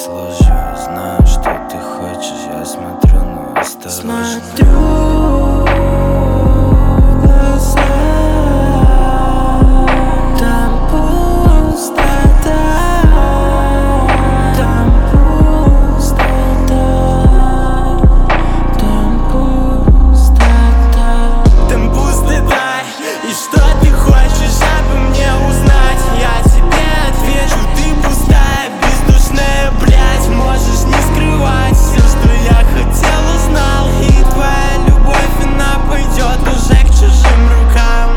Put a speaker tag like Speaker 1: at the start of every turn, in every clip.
Speaker 1: слушаю, знаю, что ты хочешь. Я смотрю, но осторожно.
Speaker 2: Смотрю в глаза, там пустота, там пустота, там пустота, там пустота. И что ты хочешь обо мне узнать? Я тебе отвечу, ты пустая, бездушная, блядь. Можешь не скрывать все, что я хотел, узнал. И твоя любовь, она пойдет уже к чужим рукам.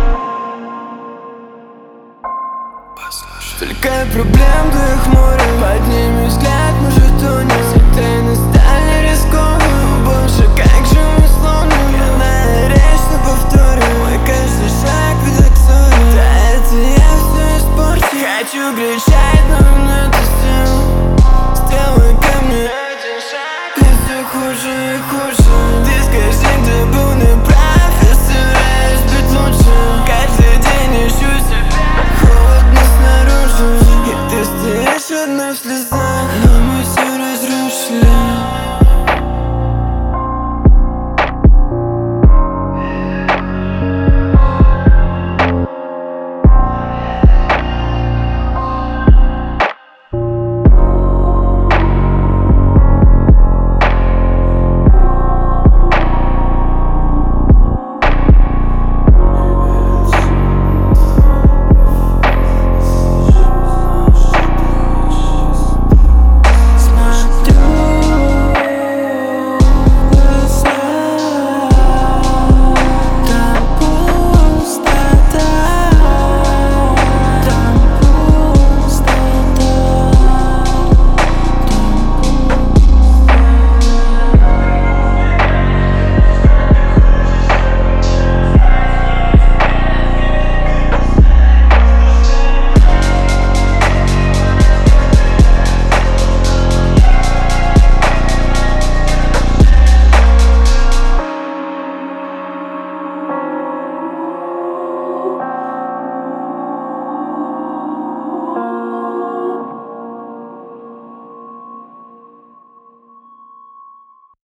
Speaker 2: Столько проблем, двоих море. Подними взгляд, может тонет. Все тайны стали рискованным. Боже, как же мы сломаны. Речь на повторе. Мой каждый шаг ведет к ссоре. Да это я все испортил. Хочу кричать, но нет сил. Сделай ко мне один шаг, и все хуже и хуже.